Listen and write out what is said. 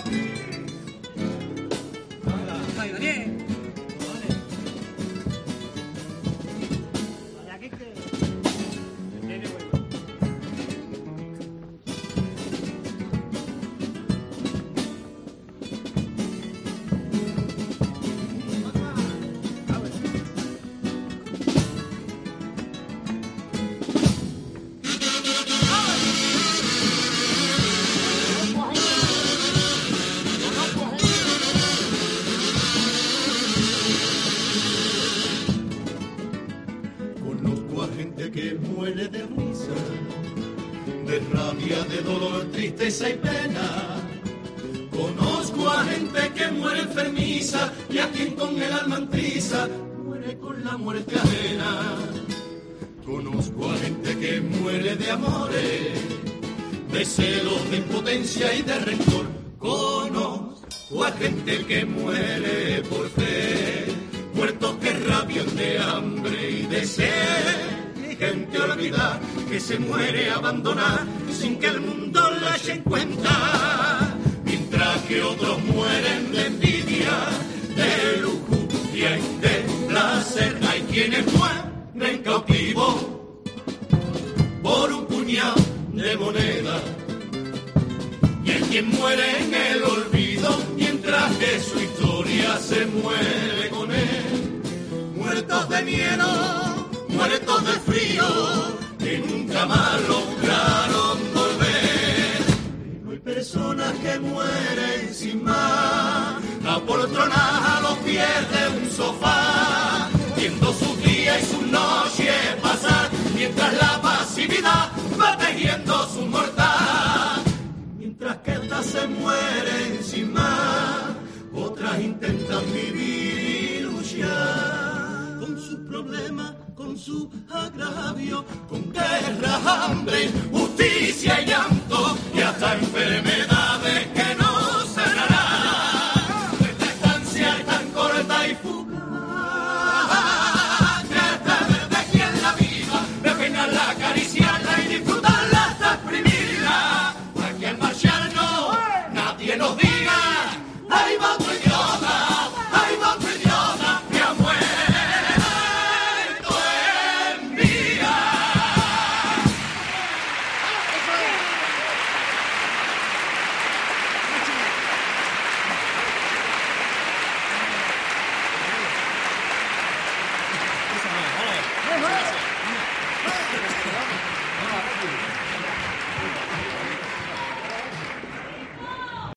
Ay, Daniel. Conozco a gente que muere de risa, de rabia, de dolor, tristeza y pena. Conozco a gente que muere enfermiza y a quien con el alma entriza muere con la muerte ajena. Conozco a gente que muere de amores, de celos, de impotencia y de rencor. Conozco a gente que muere por fe, muertos que rabian de hambre y de sed. Y gente olvidada que se muere abandonada sin que el mundo la eche en cuenta. Mientras que otros mueren de envidia, de lujuria y de placer. Hay quienes mueren cautivos por un puñado de moneda. Y hay quien muere en el olvido mientras que su historia se muere con él. Muertos de miedo, muertos de frío, que nunca más lograron volver. Pero hay personas que mueren sin más, apoltronadas a los pies de un sofá, viendo sus días y sus noches pasar, mientras la pasividad va tejiendo su mortal. Mientras que estas se mueren sin más, otras intentan vivir y luchar con sus problemas, con su agravio, con guerra, hambre,